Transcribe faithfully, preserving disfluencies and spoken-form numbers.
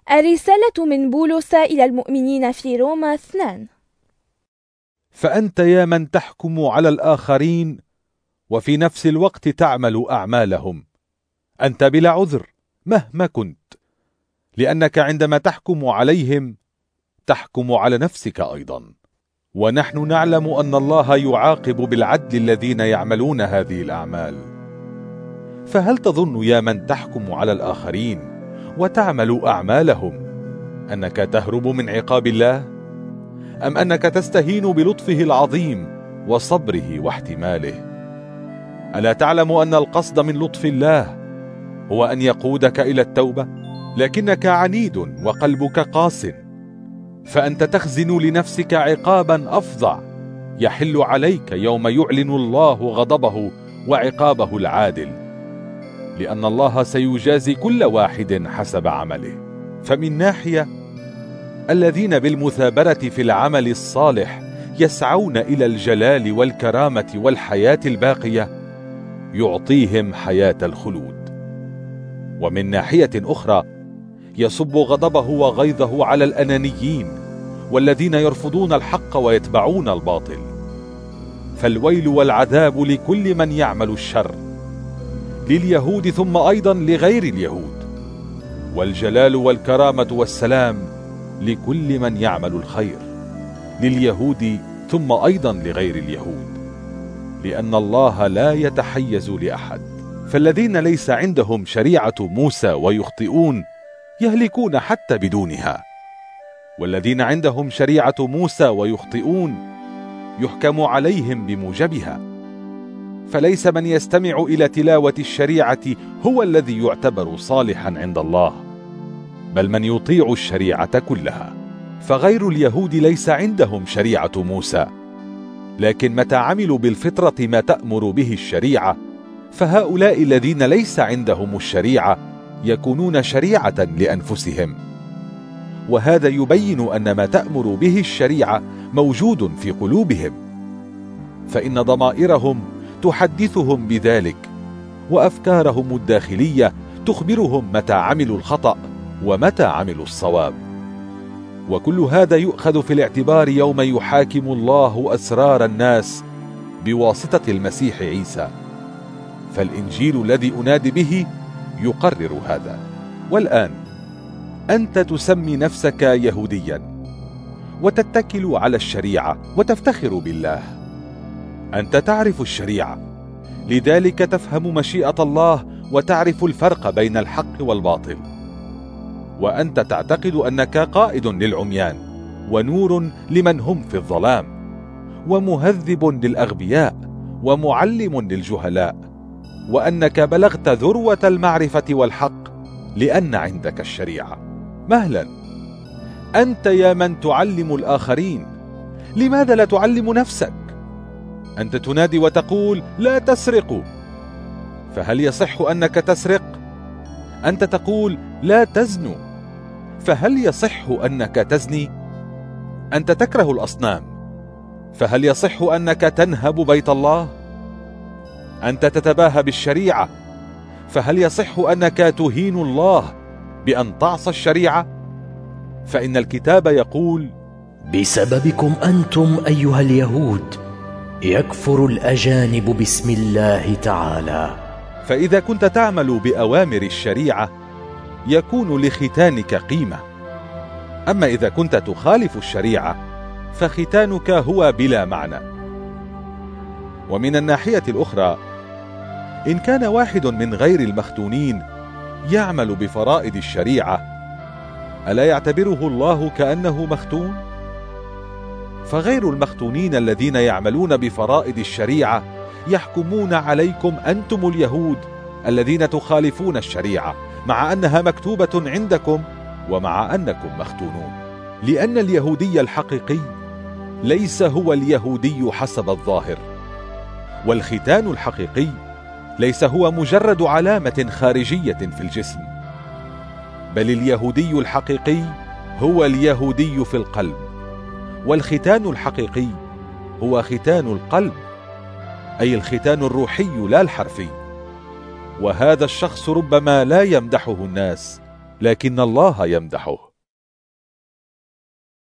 الرسالة من بولس إلى المؤمنين في روما اثنان. فأنت يا من تحكم على الآخرين وفي نفس الوقت تعمل أعمالهم، أنت بلا عذر مهما كنت، لأنك عندما تحكم عليهم تحكم على نفسك أيضا. ونحن نعلم أن الله يعاقب بالعدل الذين يعملون هذه الأعمال. فهل تظن يا من تحكم على الآخرين وتعمل أعمالهم أنك تهرب من عقاب الله؟ أم أنك تستهين بلطفه العظيم وصبره واحتماله؟ ألا تعلم أن القصد من لطف الله هو أن يقودك إلى التوبة؟ لكنك عنيد وقلبك قاس، فأنت تخزن لنفسك عقابا أفظع يحل عليك يوم يعلن الله غضبه وعقابه العادل، لأن الله سيجازي كل واحد حسب عمله. فمن ناحية، الذين بالمثابرة في العمل الصالح يسعون إلى الجلال والكرامة والحياة الباقية يعطيهم حياة الخلود، ومن ناحية أخرى يصب غضبه وغيظه على الأنانيين والذين يرفضون الحق ويتبعون الباطل. فالويل والعذاب لكل من يعمل الشر، لليهود ثم أيضا لغير اليهود، والجلال والكرامة والسلام لكل من يعمل الخير، لليهود ثم أيضا لغير اليهود، لأن الله لا يتحيز لأحد. فالذين ليس عندهم شريعة موسى ويخطئون يهلكون حتى بدونها، والذين عندهم شريعة موسى ويخطئون يحكم عليهم بموجبها. فليس من يستمع إلى تلاوة الشريعة هو الذي يعتبر صالحا عند الله، بل من يطيع الشريعة كلها. فغير اليهود ليس عندهم شريعة موسى، لكن متى عملوا بالفطرة ما تأمر به الشريعة، فهؤلاء الذين ليس عندهم الشريعة يكونون شريعة لأنفسهم. وهذا يبين أن ما تأمر به الشريعة موجود في قلوبهم، فإن ضمائرهم تحدثهم بذلك، وأفكارهم الداخلية تخبرهم متى عملوا الخطأ ومتى عملوا الصواب. وكل هذا يؤخذ في الاعتبار يوم يحاكم الله أسرار الناس بواسطة المسيح عيسى. فالإنجيل الذي أنادي به يقرر هذا. والآن أنت تسمي نفسك يهوديا وتتكل على الشريعة وتفتخر بالله. أنت تعرف الشريعة، لذلك تفهم مشيئة الله وتعرف الفرق بين الحق والباطل. وأنت تعتقد أنك قائد للعميان ونور لمن هم في الظلام، ومهذب للأغبياء ومعلم للجهلاء، وأنك بلغت ذروة المعرفة والحق لأن عندك الشريعة. مهلا، أنت يا من تعلم الآخرين، لماذا لا تعلم نفسك؟ أنت تنادي وتقول لا تسرقوا، فهل يصح أنك تسرق؟ أنت تقول لا تزنوا، فهل يصح أنك تزني؟ أنت تكره الأصنام، فهل يصح أنك تنهب بيت الله؟ أنت تتباهى بالشريعة، فهل يصح أنك تهين الله بأن تعصى الشريعة؟ فإن الكتاب يقول بسببكم أنتم أيها اليهود يكفر الأجانب باسم الله تعالى. فإذا كنت تعمل بأوامر الشريعة يكون لختانك قيمة، أما إذا كنت تخالف الشريعة فختانك هو بلا معنى. ومن الناحية الأخرى، إن كان واحد من غير المختونين يعمل بفرائض الشريعة، ألا يعتبره الله كأنه مختون؟ فغير المختونين الذين يعملون بفرائض الشريعة يحكمون عليكم أنتم اليهود الذين تخالفون الشريعة، مع أنها مكتوبة عندكم ومع أنكم مختونون. لأن اليهودي الحقيقي ليس هو اليهودي حسب الظاهر، والختان الحقيقي ليس هو مجرد علامة خارجية في الجسم، بل اليهودي الحقيقي هو اليهودي في القلب، والختان الحقيقي هو ختان القلب، أي الختان الروحي لا الحرفي. وهذا الشخص ربما لا يمدحه الناس، لكن الله يمدحه.